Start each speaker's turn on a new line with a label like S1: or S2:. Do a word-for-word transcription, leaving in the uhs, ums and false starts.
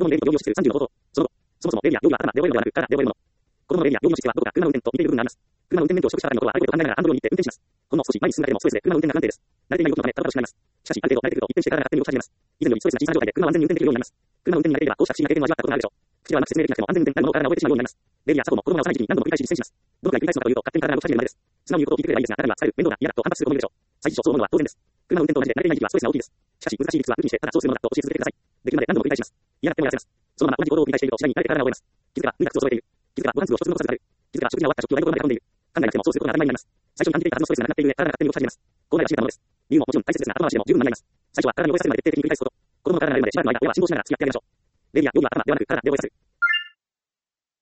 S1: 供の霊理を療養しつつさんじゅうの冒頭。その後、そもそも霊理や療理は頭で覚えるのではなく、体で覚えるもの。子供の霊理や療養しつつはどこか車の運転と似ている部分があります。車の運転免許を取得したあたりのことはある程度考えながらハンドルを握って運転します。ほんの少し前に進んだだけでもストレスで車の運転が不安定です。慣れていないことのためダラダラとしまいます。しかし、ある程度慣れてくると一転して体が勝手に動き始めます。以前よりストレスな小さな状態で車を安全に運転できるようになります。車の運転に慣れていればこうした不思議な経験を味わったことがあるでしょう。口ではうまく説明できなくても安全に運転なるものを体が覚えてしまうようになります。霊理や作法も子供が幼い時期に何度も繰り返し実践します。どのくらい繰り返すのかというと勝手に体が動き始めるまでです。素直に言うことを聞いてくれればいいですが、中には疲れる、面倒だ、嫌だと反発する子もいるでしょう。最初そう思うのは当然です。車の運転と同じで慣れていない時期はストレスが大きいです。しかし難しい理屈は無理にしてただそうするものだと教え続けてください。できるまで何度も繰り返します。嫌がってもやらせます。そのまま同じ行動を繰り返していると次第に慣れて体が覚えます。気づけば無理な靴を揃えている。気づけばご飯粒を一つ残さず食べる。気づけば食事が終わった食器を台所まで運んでいる。考えなくてもそうすることが当たり前になります。最初に感じていたはずのストレスがなくなっている上、体が勝手に動き始めます。こうなれば知れたものです。理由ももちろん大切ですが、後回しでも十分になります。最初は体に覚えさせるまで徹底的に繰り返すこと。子供の体が慣れるまでしばらくの間は辛抱しながら付き合ってあげましょう。霊理や療理は頭ではなく体で覚えさせる。